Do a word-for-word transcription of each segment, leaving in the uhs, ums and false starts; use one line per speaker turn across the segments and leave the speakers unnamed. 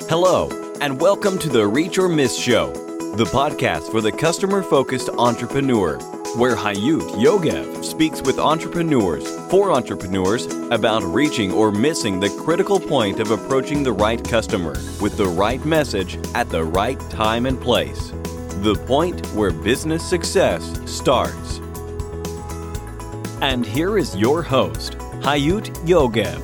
Hello, and welcome to the Reach or Miss Show, the podcast for the customer-focused entrepreneur, where Hayut Yogev speaks with entrepreneurs for entrepreneurs about reaching or missing the critical point of approaching the right customer with the right message at the right time and place. The point where business success starts. And here is your host, Hayut Yogev.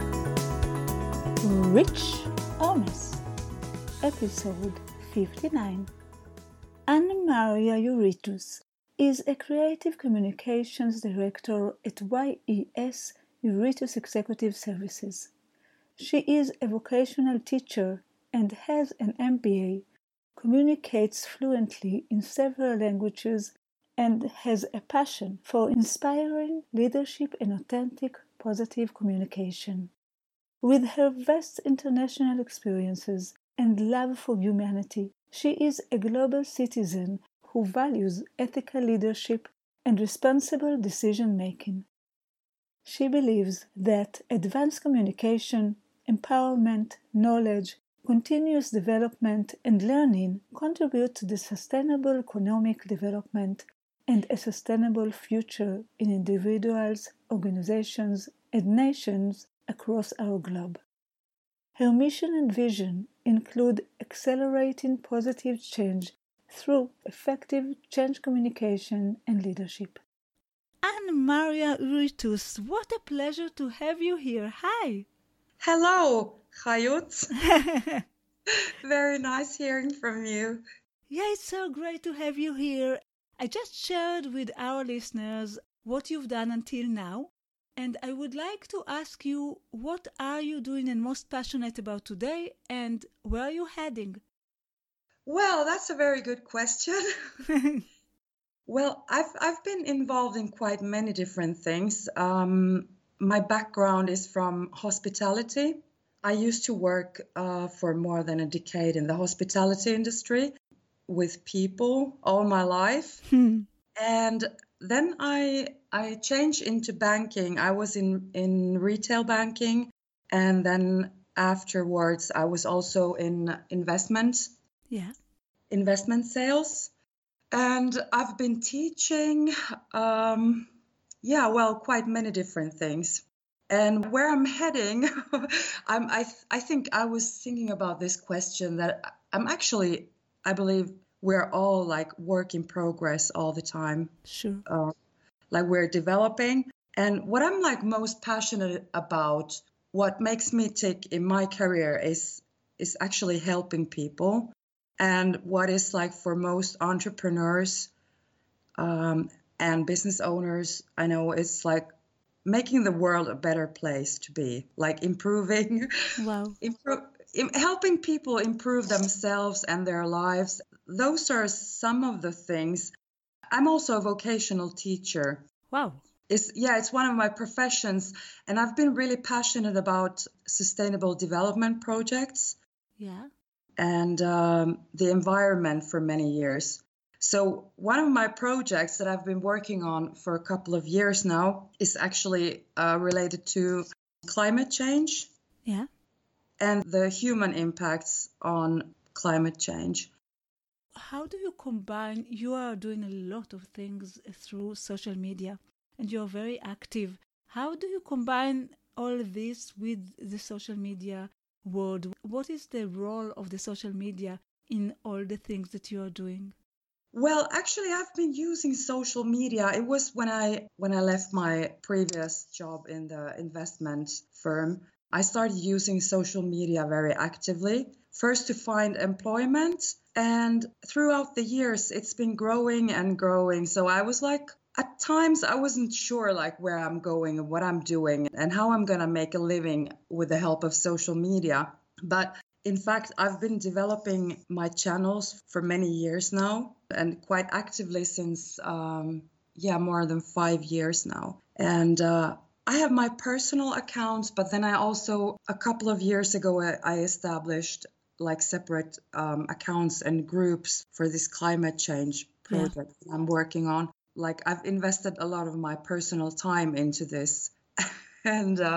Reach or Miss, episode fifty-nine. Anna-Maria Euritus is a creative communications director at Y E S Euritus Executive Services. She is a vocational teacher and has an M B A, communicates fluently in several languages, and has a passion for inspiring leadership and authentic, positive communication. With her vast international experiences and love for humanity, she is a global citizen who values ethical leadership and responsible decision-making. She believes that advanced communication, empowerment, knowledge, continuous development, and learning contribute to the sustainable economic development and a sustainable future in individuals, organizations, and nations across our globe. Her mission and vision include accelerating positive change through effective change communication and leadership. Anna-Maria Euritus, what a pleasure to have you here. Hi!
Hello, Hayut. Very nice hearing from you.
Yeah, it's so great to have you here. I just shared with our listeners what you've done until now, and I would like to ask you, what are you doing and most passionate about today, and where are you heading?
Well, that's a very good question. Well, I've I've been involved in quite many different things. Um, my background is from hospitality. I used to work uh, for more than a decade in the hospitality industry with people all my life. And then I I changed into banking. I was in, in retail banking, and then afterwards I was also in investment,
Yeah.
investment sales. And I've been teaching, um, yeah, well, quite many different things. And where I'm heading, I'm, I, th- I think I was thinking about this question that I'm actually, I believe we're all like work in progress all the time.
Sure.
Uh, like we're developing. And what I'm like most passionate about, what makes me tick in my career is, is actually helping people. And what is like for most entrepreneurs um, and business owners, I know it's like making the world a better place to be, like improving,
Wow.
improve, helping people improve themselves and their lives. Those are some of the things. I'm also a vocational teacher.
Wow.
It's, yeah, it's one of my professions. And I've been really passionate about sustainable development projects.
Yeah.
And um, the environment for many years. So one of my projects that I've been working on for a couple of years now is actually uh, related to climate change.
Yeah.
And the human impacts on climate change.
How do you combine, you are doing a lot of things through social media and you're very active. How do you combine all this with the social media world? What is the role of the social media in all the things that you are doing?
Well, actually, I've been using social media. It was when I when I left my previous job in the investment firm. I started using social media very actively, first to find employment. And throughout the years, it's been growing and growing. So I was like, at times, I wasn't sure like where I'm going and what I'm doing and how I'm going to make a living with the help of social media. But in fact, I've been developing my channels for many years now and quite actively since, um, yeah, more than five years now. And uh, I have my personal accounts, but then I also, a couple of years ago, I established like separate um, accounts and groups for this climate change project yeah. I'm working on. Like I've invested a lot of my personal time into this. and uh,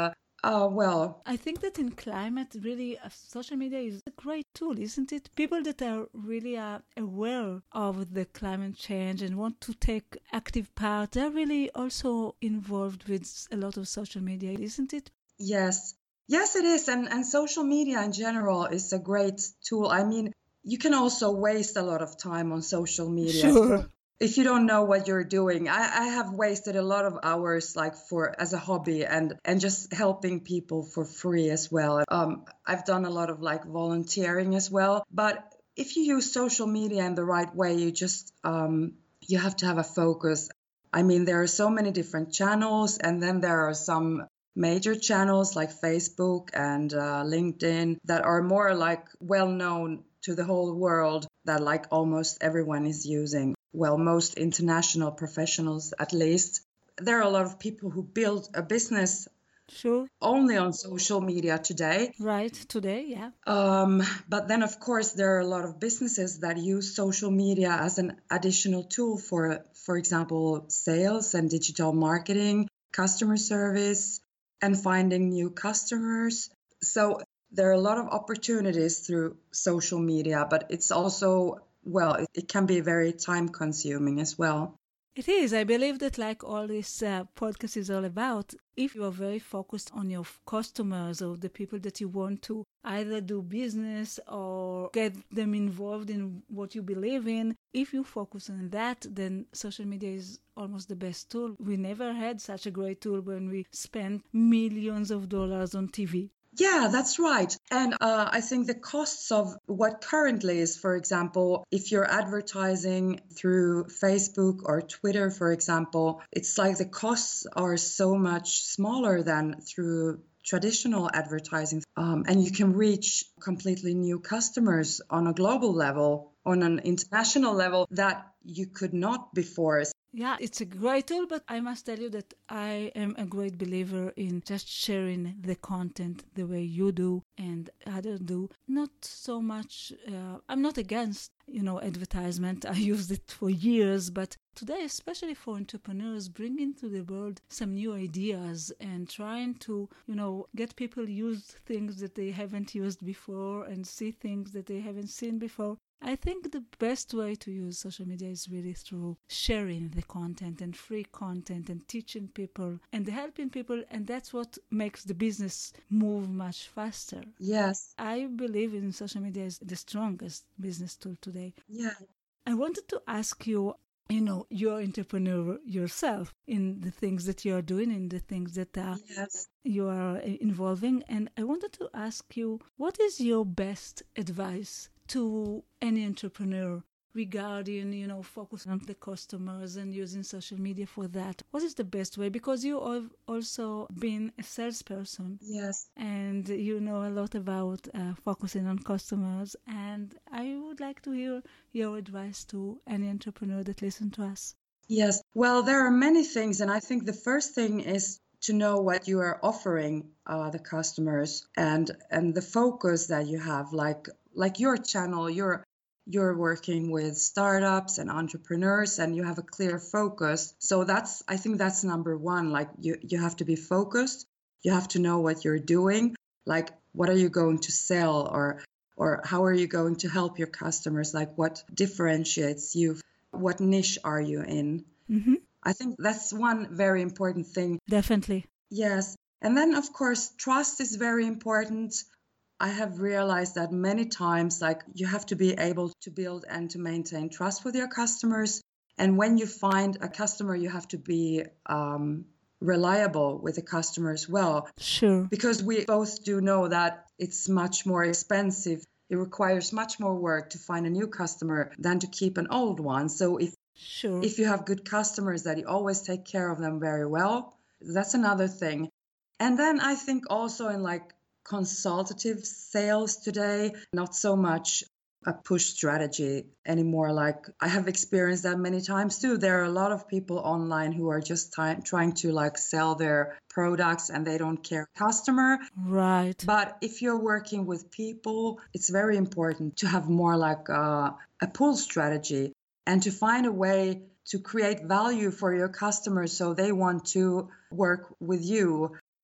Uh, well,
I think that in climate, really, uh, social media is a great tool, isn't it? People that are really uh, aware of the climate change and want to take active part, they're really also involved with a lot of social media, isn't it?
yes. Yes, it is. And, and social media in general is a great tool. I mean, you can also waste a lot of time on social media.
Sure.
If you don't know what you're doing, I, I have wasted a lot of hours like for as a hobby and and just helping people for free as well. Um, I've done a lot of like volunteering as well. But if you use social media in the right way, you just um, you have to have a focus. I mean, there are so many different channels, and then there are some major channels like Facebook and uh, LinkedIn that are more like well known to the whole world, that like almost everyone is using. Well, most international professionals, at least. There are a lot of people who build a business
Sure.
only on social media today.
Right, today, yeah.
Um, but then, of course, there are a lot of businesses that use social media as an additional tool for, for example, sales and digital marketing, customer service, and finding new customers. So there are a lot of opportunities through social media, but it's also, well, it, it can be very time consuming as well.
It is. I believe that like all this uh, podcast is all about, if you are very focused on your customers or the people that you want to either do business or get them involved in what you believe in, if you focus on that, then social media is almost the best tool. We never had such a great tool when we spent millions of dollars on T V.
Yeah, that's right. And uh, I think the costs of what currently is, for example, if you're advertising through Facebook or Twitter, for example, it's like the costs are so much smaller than through traditional advertising. Um, and you can reach completely new customers on a global level, on an international level that you could not before.
Yeah, it's a great tool, but I must tell you that I am a great believer in just sharing the content the way you do and others do. Not so much, uh, I'm not against, you know, advertisement. I used it for years, but today, especially for entrepreneurs, bringing to the world some new ideas and trying to, you know, get people use things that they haven't used before and see things that they haven't seen before. I think the best way to use social media is really through sharing the content and free content and teaching people and helping people. And that's what makes the business move much faster.
Yes.
I believe in social media is the strongest business tool today.
Yeah.
I wanted to ask you, you know, you're an entrepreneur yourself in the things that you're doing, in the things that uh,
yes.
you are involving. And I wanted to ask you, what is your best advice to any entrepreneur regarding, you know, focusing on the customers and using social media for that? What is the best way? Because you have also been a salesperson.
Yes.
And you know a lot about uh, focusing on customers. And I would like to hear your advice to any entrepreneur that listens to us.
Yes. Well, there are many things. And I think the first thing is to know what you are offering uh, the customers and and the focus that you have, like like your channel, you're you're working with startups and entrepreneurs and you have a clear focus. So that's, I think that's number one. Like you, you have to be focused. You have to know what you're doing. Like, what are you going to sell, or or how are you going to help your customers? Like, what differentiates you? What niche are you in?
Mm-hmm.
I think that's one very important thing.
Definitely.
Yes. And then, of course, trust is very important. I have realized that many times, like, you have to be able to build and to maintain trust with your customers. And when you find a customer, you have to be um, reliable with the customer as well.
Sure.
Because we both do know that it's much more expensive. It requires much more work to find a new customer than to keep an old one. So if
Sure.
if you have good customers, that you always take care of them very well, that's another thing. And then I think also in like consultative sales today, not so much a push strategy anymore. Like, I have experienced that many times too. There are a lot of people online who are just ty- trying to like sell their products and they don't care customer.
Right.
But if you're working with people, it's very important to have more like a, a pull strategy and to find a way to create value for your customers so they want to work with you.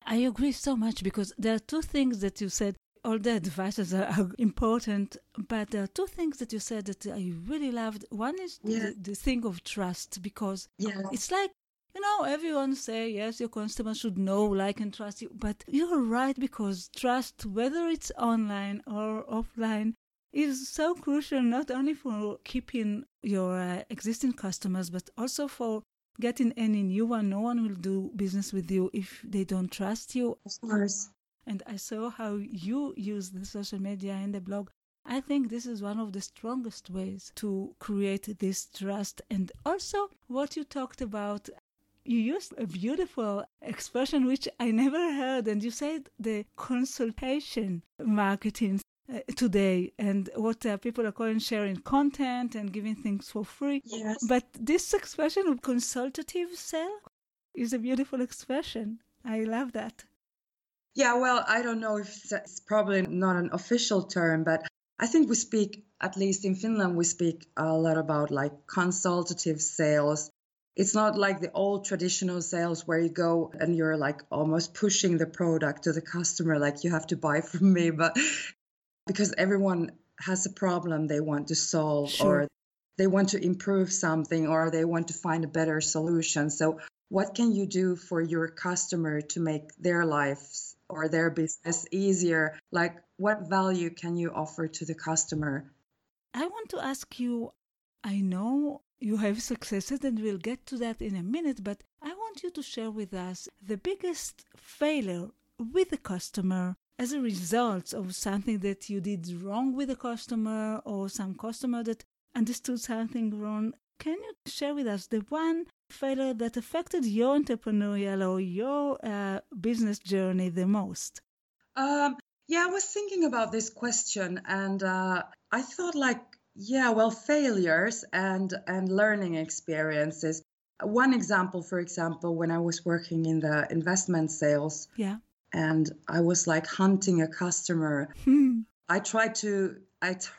I agree so much because there are two things that you said. All the advices are, are important, but there are two things that you said that I really loved. One is
Yeah.
the, the thing of trust, because
Yeah.
it's like, you know, everyone say, yes, your customer should know, like, and trust you. But you're right, because trust, whether it's online or offline, is so crucial, not only for keeping your uh, existing customers, but also for getting any new one. No one will do business with you if they don't trust you.
Of course.
And I saw how you use the social media and the blog. I think this is one of the strongest ways to create this trust. And also what you talked about, you used a beautiful expression which I never heard, and you said the consultation marketing uh, today, and what uh, people are calling sharing content and giving things for free.
Yes.
But this expression of consultative sale is a beautiful expression. I love that.
Yeah, well, I don't know if it's probably not an official term, but I think we speak, at least in Finland, we speak a lot about like consultative sales. It's not like the old traditional sales where you go and you're like almost pushing the product to the customer, like you have to buy from me, but because everyone has a problem they want to solve,
Sure.
or they want to improve something, or they want to find a better solution. So what can you do for your customer to make their lives or their business easier? Like, what value can you offer to the customer?
I want to ask you, I know you have successes, and we'll get to that in a minute, but I want you to share with us the biggest failure with the customer as a result of something that you did wrong with the customer, or some customer that understood something wrong. Can you share with us the one failure that affected your entrepreneurial or your uh, business journey the most?
Um, yeah, I was thinking about this question, and uh, I thought like, yeah, well, failures and and learning experiences. One example, for example, when I was working in the investment sales,
Yeah.
and I was like hunting a customer.
Hmm.
I tried to I t-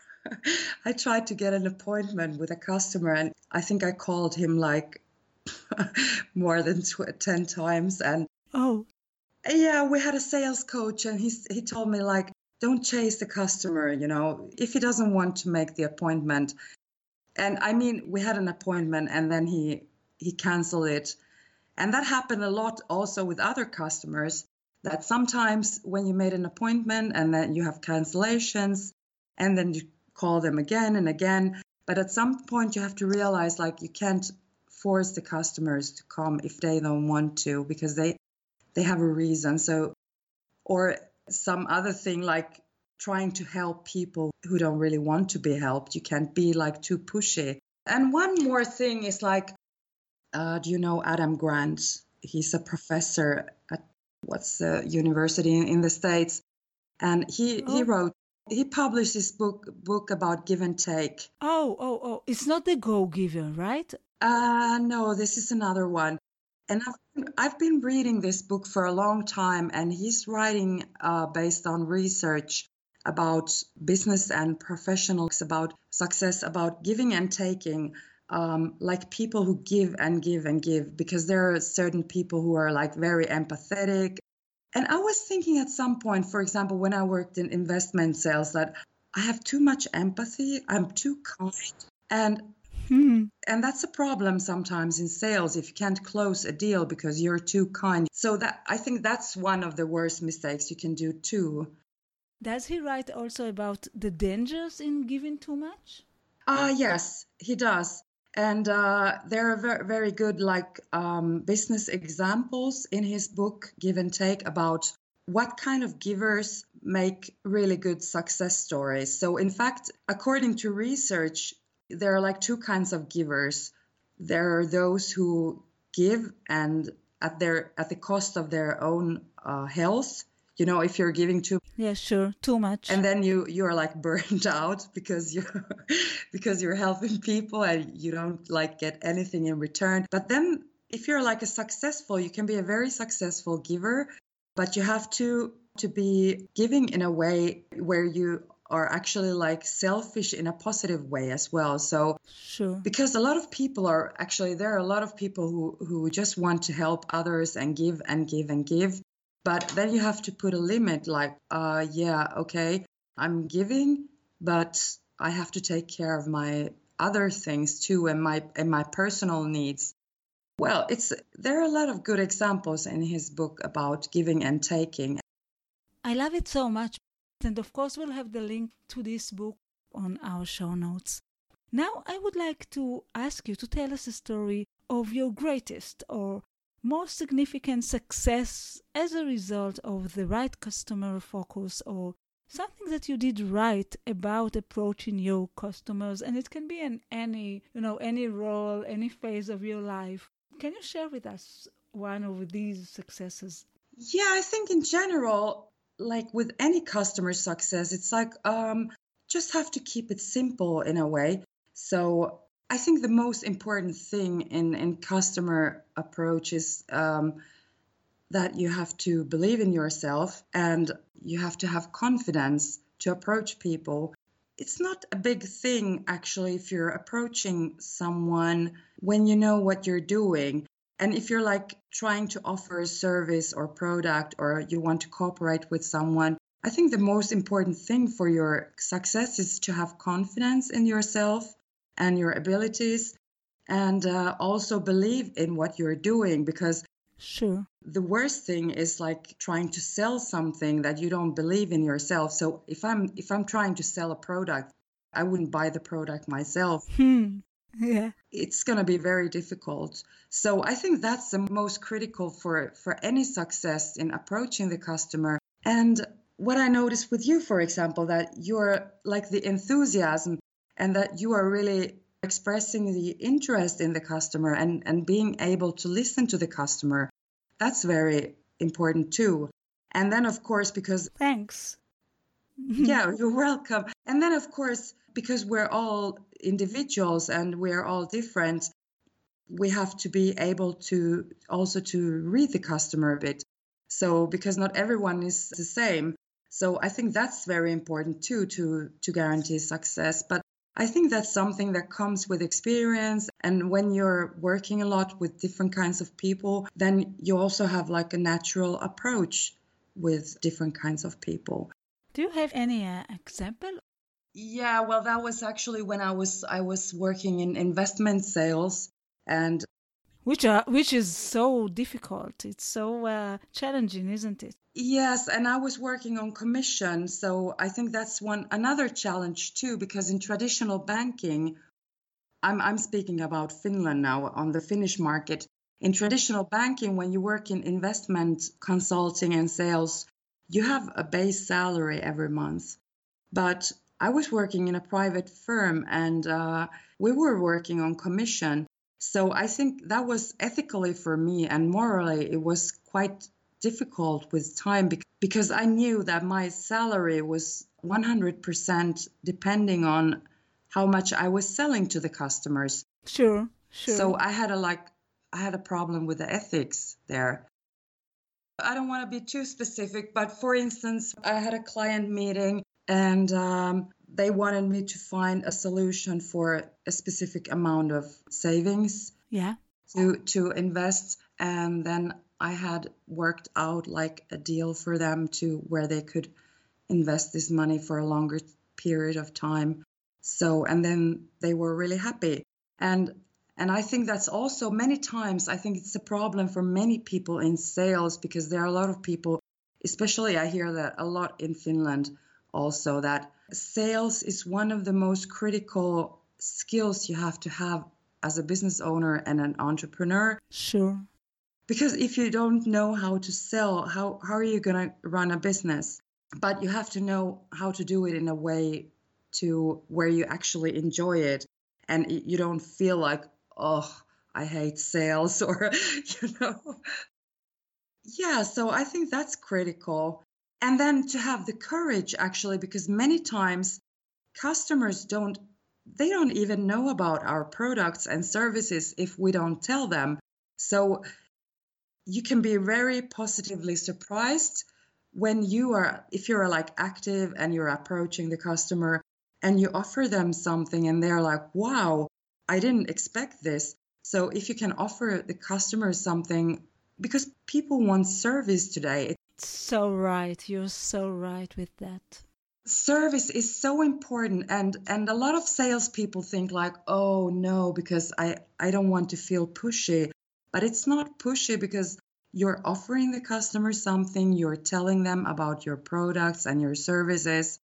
I tried to get an appointment with a customer, and I think I called him like more than tw- ten times. And
Oh,
yeah, we had a sales coach, and he he told me like, don't chase the customer, you know, if he doesn't want to make the appointment. And I mean, we had an appointment, and then he he canceled it. And that happened a lot also with other customers, that sometimes when you made an appointment and then you have cancellations, and then you call them again and again. But at some point you have to realize like you can't force the customers to come if they don't want to, because they they have a reason. So, or some other thing like trying to help people who don't really want to be helped. You can't be like too pushy. And one more thing is like, uh, do you know Adam Grant? He's a professor at what's the university in, in the States. And he,
Oh.
he wrote, he published this book book about give and take.
oh, oh, oh. It's not the Go-Giver, right?
Uh, no, this is another one. And I've, I've been reading this book for a long time, and he's writing uh, based on research about business and professionals, about success, about giving and taking, um, like people who give and give and give, because there are certain people who are like very empathetic. And I was thinking at some point, for example, when I worked in investment sales, that I have too much empathy, I'm too kind. And
Hmm.
and that's a problem sometimes in sales if you can't close a deal because you're too kind. So that I think that's one of the worst mistakes you can do too.
Does he write also about the dangers in giving too much?
Ah, yes, he does. And uh, there are very, very good like um, business examples in his book, Give and Take, about what kind of givers make really good success stories. So in fact, according to research, there are like two kinds of givers. There are those who give and at their at the cost of their own uh, health. You know, if you're giving too
Yeah, sure, too much.
and then you you're like burned out because you because you're helping people and you don't like get anything in return. But then if you're like a successful, you can be a very successful giver, but you have to to be giving in a way where you are actually like selfish in a positive way as well. So
Sure.
because a lot of people are actually there are a lot of people who who just want to help others and give and give and give. But then you have to put a limit like, uh, yeah, okay, I'm giving, but I have to take care of my other things too and my and my personal needs. Well, it's there are a lot of good examples in his book about giving and taking.
I love it so much. And of course, we'll have the link to this book on our show notes. Now, I would like to ask you to tell us a story of your greatest or most significant success as a result of the right customer focus or something that you did right about approaching your customers. And it can be in any, you know, any role, any phase of your life. Can you share with us one of these successes?
Yeah, I think in general, like with any customer success, it's like um, just have to keep it simple in a way. So I think the most important thing in, in customer approach is um, that you have to believe in yourself and you have to have confidence to approach people. It's not a big thing, actually, if you're approaching someone when you know what you're doing. And if you're like trying to offer a service or product or you want to cooperate with someone, I think the most important thing for your success is to have confidence in yourself and your abilities and uh, also believe in what you're doing, because
Sure.
the worst thing is like trying to sell something that you don't believe in yourself. So if I'm if I'm trying to sell a product, I wouldn't buy the product myself.
Hmm. Yeah.
It's going to be very difficult. So I think that's the most critical for, for any success in approaching the customer. And what I noticed with you, for example, that you're like the enthusiasm and that you are really expressing the interest in the customer and, and being able to listen to the customer. That's very important too. And then, of course, because...
Thanks.
Yeah, you're welcome. And then, of course, because we're all individuals and we're all different, we have to be able to also to read the customer a bit. So because not everyone is the same. So I think that's very important too, to, to guarantee success. But I think that's something that comes with experience. And when you're working a lot with different kinds of people, then you also have like a natural approach with different kinds of people.
Do you have any uh, example?
Yeah, well, that was actually when I was I was working in investment sales, and
which are which is so difficult. It's so uh, challenging, isn't it?
Yes, and I was working on commission, so I think that's one another challenge too. Because in traditional banking, I'm I'm speaking about Finland now on the Finnish market. In traditional banking, when you work in investment consulting and sales, you have a base salary every month. But I was working in a private firm and uh, we were working on commission. So I think that was ethically for me and morally it was quite difficult with time because I knew that my salary was one hundred percent depending on how much I was selling to the customers.
Sure, sure.
So I had a like I had a problem with the ethics there. I don't want to be too specific, but for instance, I had a client meeting and um, they wanted me to find a solution for a specific amount of savings
yeah.
to, to invest. And then I had worked out like a deal for them to where they could invest this money for a longer period of time. So, and then they were really happy. And And I think that's also many times, I think it's a problem for many people in sales because there are a lot of people, especially I hear that a lot in Finland also, that sales is one of the most critical skills you have to have as a business owner and an entrepreneur.
Sure.
Because if you don't know how to sell, how, how are you going to run a business? But you have to know how to do it in a way to where you actually enjoy it and you don't feel like, oh, I hate sales or, you know. Yeah, so I think that's critical. And then to have the courage, actually, because many times customers don't, they don't even know about our products and services if we don't tell them. So you can be very positively surprised when you are, if you're like active and you're approaching the customer and you offer them something and they're like, wow, I didn't expect this. So if you can offer the customer something, because people want service today.
That's so right. You're so right with that.
Service is so important, and and a lot of salespeople think like, oh no, because I I don't want to feel pushy, but it's not pushy because you're offering the customer something, you're telling them about your products and your services,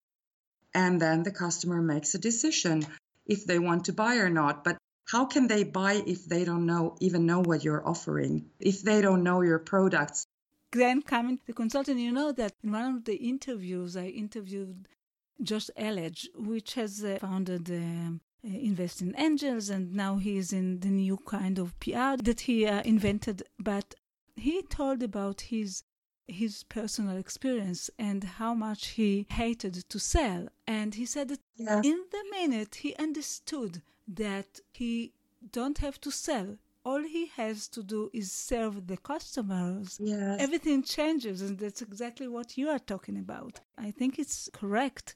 and then the customer makes a decision if they want to buy or not. But how can they buy if they don't know even know what you're offering, if they don't know your products?
Then coming to the consultant, you know that in one of the interviews, I interviewed Josh Elledge, which has uh, founded um, uh, Invest in Angels, and now he is in the new kind of P R that he uh, invented. But he told about his his personal experience and how much he hated to sell. And he said that
Yes.
in the minute he understood that he don't have to sell. All he has to do is serve the customers.
Yes.
Everything changes, and that's exactly what you are talking about. I think it's correct.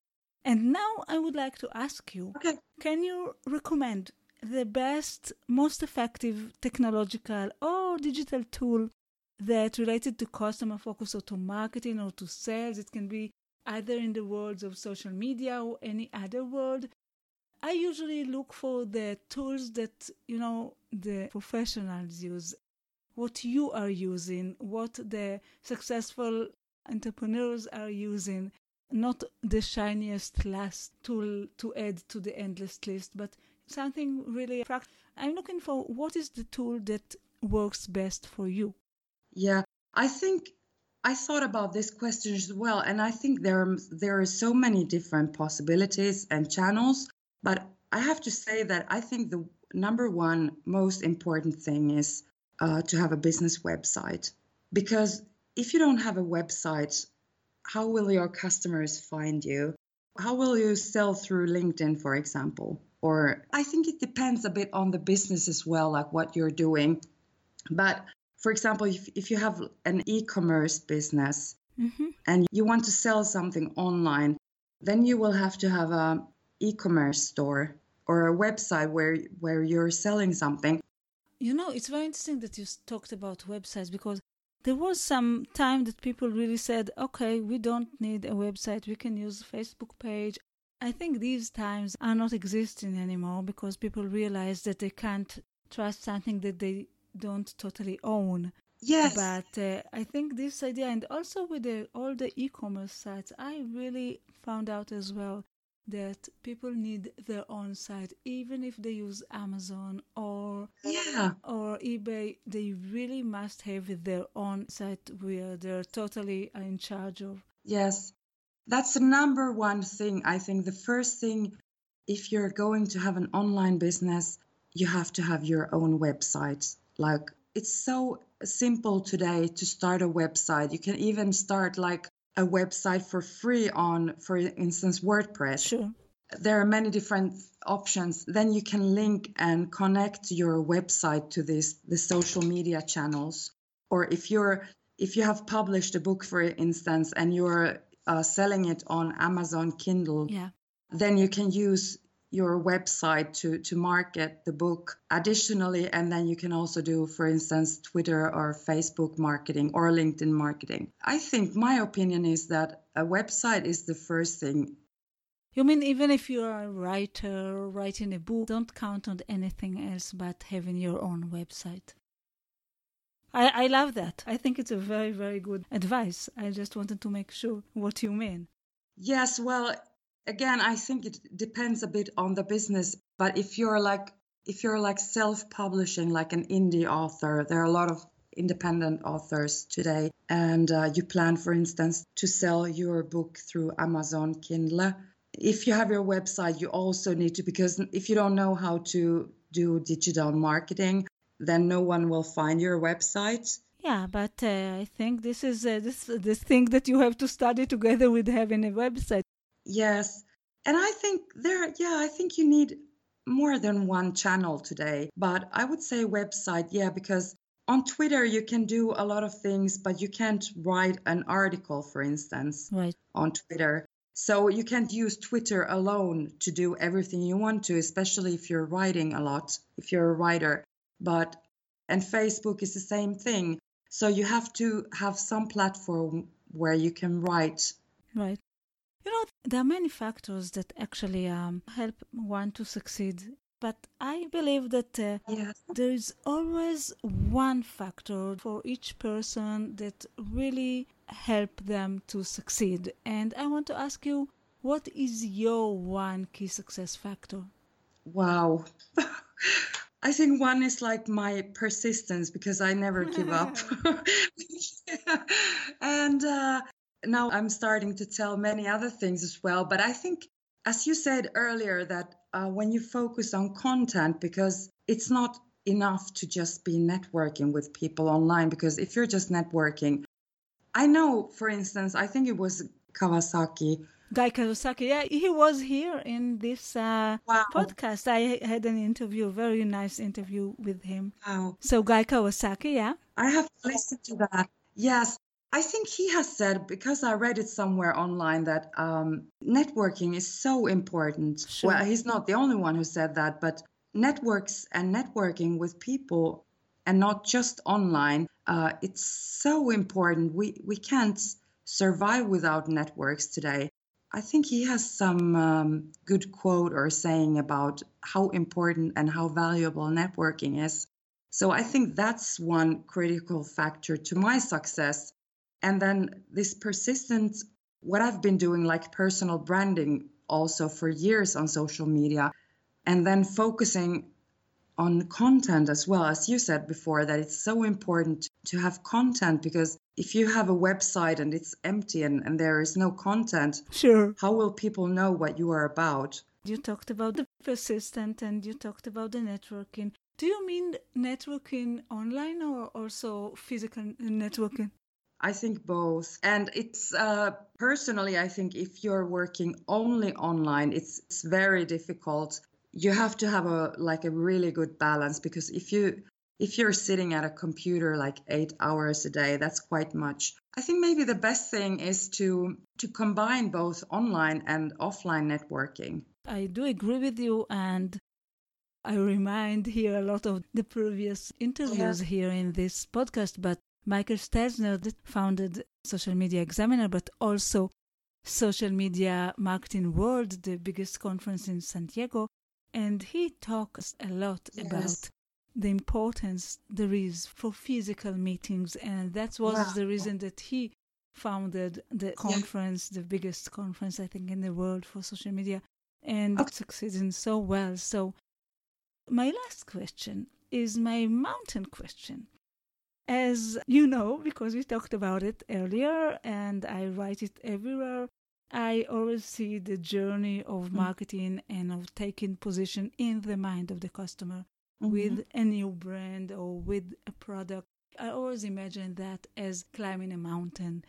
And now I would like to ask you,
Okay.
can you recommend the best, most effective technological or digital tool that related to customer focus or to marketing or to sales? It can be either in the worlds of social media or any other world. I usually look for the tools that, you know, the professionals use, what you are using, what the successful entrepreneurs are using, not the shiniest last tool to add to the endless list, but something really practical. I'm looking for what is the tool that works best for you.
Yeah, I think I thought about this question as well, and I think there are, there are so many different possibilities and channels, but I have to say that I think the number one most important thing is uh, to have a business website, because if you don't have a website, how will your customers find you? How will you sell through LinkedIn, for example? Or I think it depends a bit on the business as well, like what you're doing. But for example, if, if you have an e-commerce business
Mm-hmm.
and you want to sell something online, then you will have to have a e-commerce store or a website where where you're selling something.
You know, it's very interesting that you talked about websites, because there was some time that people really said, okay, we don't need a website, we can use a Facebook page. I think these times are not existing anymore because people realize that they can't trust something that they don't totally own.
Yes.
But uh, I think this idea, and also with the, all the e-commerce sites, I really found out as well that people need their own site, even if they use Amazon or
Yeah.
or eBay. They really must have their own site where they're totally in charge of.
Yes. That's the number one thing. I think the first thing, if you're going to have an online business, you have to have your own website. Like, it's so simple today to start a website. You can even start like a website for free on, for instance, WordPress.
Sure.
There are many different options. Then you can link and connect your website to this the social media channels. Or if you're if you have published a book, for instance, and you're uh, selling it on Amazon Kindle,
Yeah.
then you can use your website to to market the book additionally, and then you can also do, for instance, Twitter or Facebook marketing or LinkedIn marketing. I think my opinion is that a website is the first thing.
You mean even if you are a writer writing a book, don't count on anything else but having your own website? I, I love that. I think it's a very, very good advice. I just wanted to make sure what you mean.
Yes, well, again, I think it depends a bit on the business, but if you're like if you're like self-publishing, like an indie author, there are a lot of independent authors today, and uh, you plan, for instance, to sell your book through Amazon Kindle. If you have your website, you also need to, because if you don't know how to do digital marketing, then no one will find your website.
Yeah, but uh, I think this is uh, this this thing that you have to study together with having a website.
Yes. And I think there, yeah, I think you need more than one channel today. But I would say website, yeah, because on Twitter you can do a lot of things, but you can't write an article, for instance,
Right.
on Twitter. So you can't use Twitter alone to do everything you want to, especially if you're writing a lot, if you're a writer. But, and Facebook is the same thing. So you have to have some platform where you can write.
Right. You know, there are many factors that actually um, help one to succeed. But I believe that uh,
Yes.
there is always one factor for each person that really help them to succeed. And I want to ask you, what is your one key success factor?
Wow. I think one is like my persistence, because I never give up. And uh, now I'm starting to tell many other things as well. But I think, as you said earlier, that uh, when you focus on content, because it's not enough to just be networking with people online, because if you're just networking, I know, for instance, I think it was Kawasaki.
Guy Kawasaki, yeah, he was here in this uh,
Wow.
podcast. I had an interview, very nice interview with him.
Wow.
So Guy Kawasaki, yeah.
I have to listen to that. Yes. I think he has said, because I read it somewhere online, that um, networking is so important.
Sure.
Well, he's not the only one who said that, but networks and networking with people, and not just online, uh, it's so important. We, we can't survive without networks today. I think he has some um, good quote or saying about how important and how valuable networking is. So I think that's one critical factor to my success. And then this persistent, what I've been doing, like personal branding also for years on social media, and then focusing on content as well. As you said before, that it's so important to have content, because if you have a website and it's empty and, and there is no content,
sure,
how will people know what you are about?
You talked about the persistent and you talked about the networking. Do you mean networking online or also physical networking?
I think both. And it's uh, personally, I think if you're working only online, it's, it's very difficult. You have to have a like a really good balance, because if you if you're sitting at a computer like eight hours a day, that's quite much. I think maybe the best thing is to to combine both online and offline networking.
I do agree with you, and I remind here a lot of the previous interviews yeah. here in this podcast, but Michael Stelzner founded Social Media Examiner, but also Social Media Marketing World, the biggest conference in San Diego. And he talks a lot yes. about the importance there is for physical meetings. And that was wow. the reason that he founded the conference, yeah. the biggest conference, I think, in the world for social media, and okay. succeeding so well. So my last question is my mountain question. As you know, because we talked about it earlier and I write it everywhere, I always see the journey of marketing and of taking position in the mind of the customer mm-hmm. with a new brand or with a product. I always imagine that as climbing a mountain.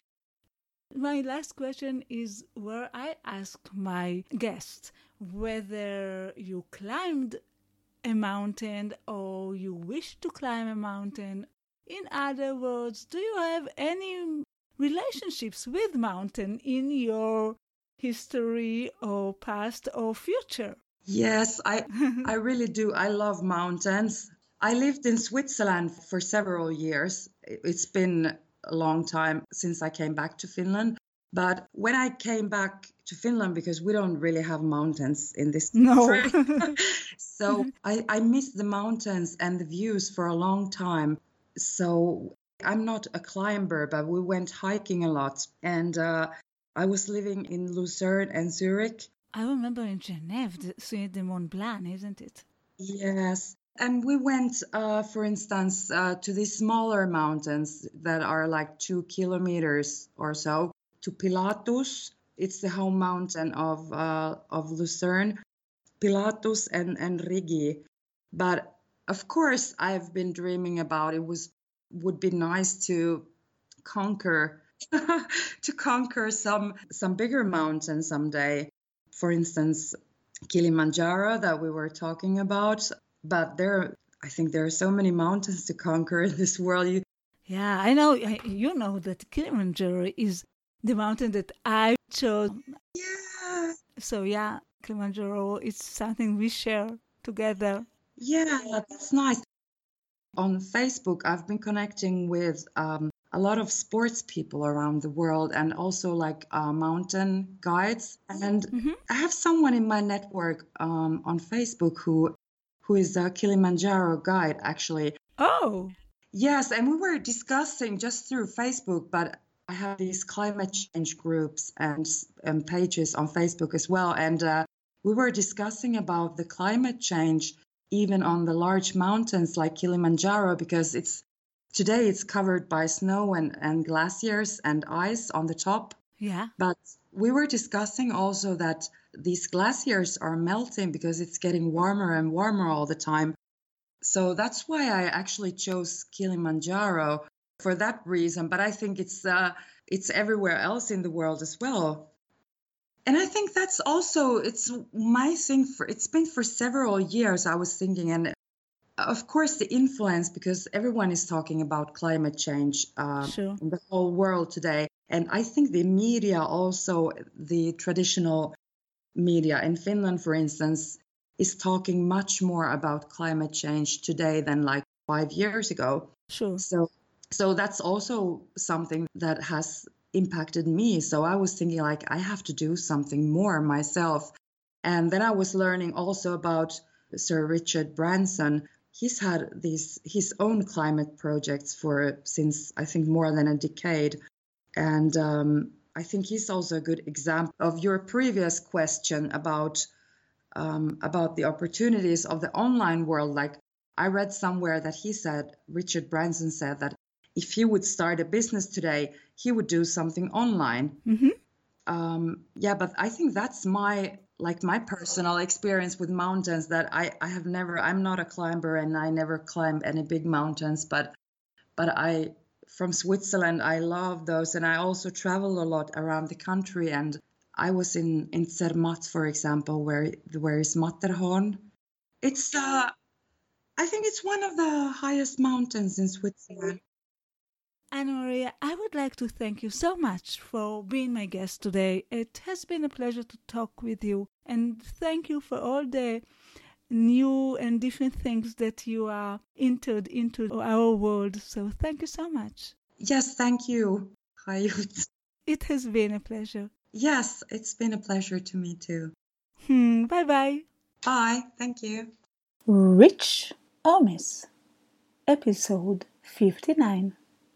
My last question is where I ask my guests whether you climbed a mountain or you wish to climb a mountain. In other words, do you have any relationships with mountain in your history or past or future?
Yes, I I really do. I love mountains. I lived in Switzerland for several years. It's been a long time since I came back to Finland. But when I came back to Finland, because we don't really have mountains in this country, no. so I, I missed the mountains and the views for a long time. So I'm not a climber, but we went hiking a lot. And uh, I was living in Lucerne and Zurich.
I remember in Genève, the Summit de Mont Blanc, isn't it?
Yes. And we went, uh, for instance, uh, to these smaller mountains that are like two kilometers or so, to Pilatus. It's the home mountain of uh, of Lucerne, Pilatus and, and Rigi. But of course, I've been dreaming about it was would be nice to conquer to conquer some some bigger mountains someday. For instance, Kilimanjaro that we were talking about. But there, I think there are so many mountains to conquer in this world. You...
Yeah, I know. You know that Kilimanjaro is the mountain that I chose.
Yeah.
So yeah, Kilimanjaro is something we share together.
Yeah, that's nice. on Facebook, I've been connecting with um, a lot of sports people around the world and also like uh, mountain guides. And mm-hmm. I have someone in my network um, on Facebook who who is a Kilimanjaro guide, actually.
Oh.
Yes, and we were discussing just through Facebook, but I have these climate change groups and, and pages on Facebook as well. And uh, we were discussing about the climate change even on the large mountains like Kilimanjaro, because it's today it's covered by snow and, and glaciers and ice on the top.
Yeah.
But we were discussing also that these glaciers are melting because it's getting warmer and warmer all the time. So that's why I actually chose Kilimanjaro for that reason. But I think it's uh, it's everywhere else in the world as well. And I think that's also, it's my thing for, it's been for several years I was thinking, and of course the influence, because everyone is talking about climate change uh,
sure.
in the whole world today. And I think the media also, the traditional media in Finland, for instance, is talking much more about climate change today than like five years ago.
Sure.
So, so that's also something that has impacted me. So I was thinking like, I have to do something more myself. And then I was learning also about Sir Richard Branson. He's had these his own climate projects for since I think more than a decade. And um, I think he's also a good example of your previous question about um, about the opportunities of the online world. Like I read somewhere that he said, Richard Branson said that if he would start a business today, he would do something online.
Mm-hmm.
Um, yeah, but I think that's my like my personal experience with mountains, that I, I have never, I'm not a climber and I never climbed any big mountains, but but I, from Switzerland, I love those. And I also travel a lot around the country. And I was in, in Zermatt, for example, where, where is Matterhorn. It's, uh, I think it's one of the highest mountains in Switzerland.
Anna-Maria, I would like to thank you so much for being my guest today. It has been a pleasure to talk with you, and thank you for all the new and different things that you are entered into our world. So thank you so much.
Yes, thank you, Hayut.
It has been a pleasure.
Yes, it's been a pleasure to me too.
Hmm, bye-bye.
Bye, thank you.
Rich or Miss, episode fifty-nine.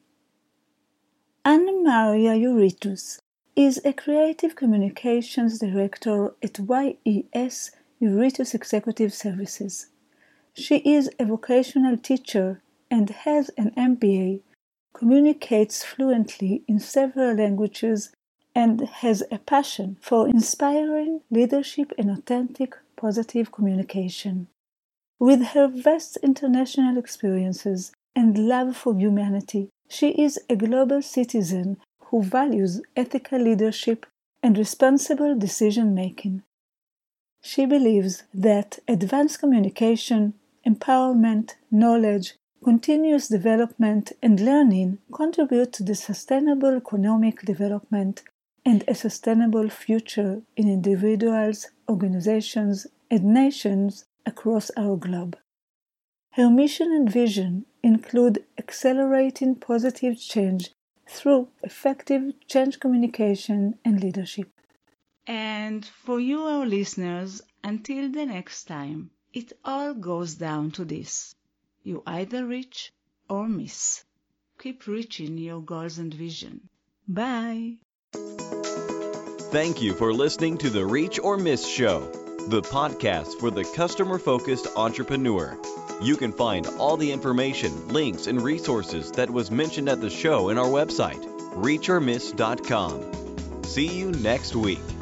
Anna-Maria Eurytus is a creative communications director at Y E S Eurytus Executive Services. She is a vocational teacher and has an M B A, communicates fluently in several languages, and has a passion for inspiring leadership and authentic, positive communication. With her vast international experiences and love for humanity, she is a global citizen who values ethical leadership and responsible decision-making. She believes that advanced communication, empowerment, knowledge, continuous development, and learning contribute to the sustainable economic development and a sustainable future in individuals, organizations, and nations across our globe. Her mission and vision include accelerating positive change through effective change communication and leadership. And for you, our listeners, until the next time, it all goes down to this. You either reach or miss. Keep reaching your goals and vision. Bye.
Thank you for listening to the Reach or Miss Show, the podcast for the customer-focused entrepreneur. You can find all the information, links, and resources that was mentioned at the show in our website, reach or miss dot com. See you next week.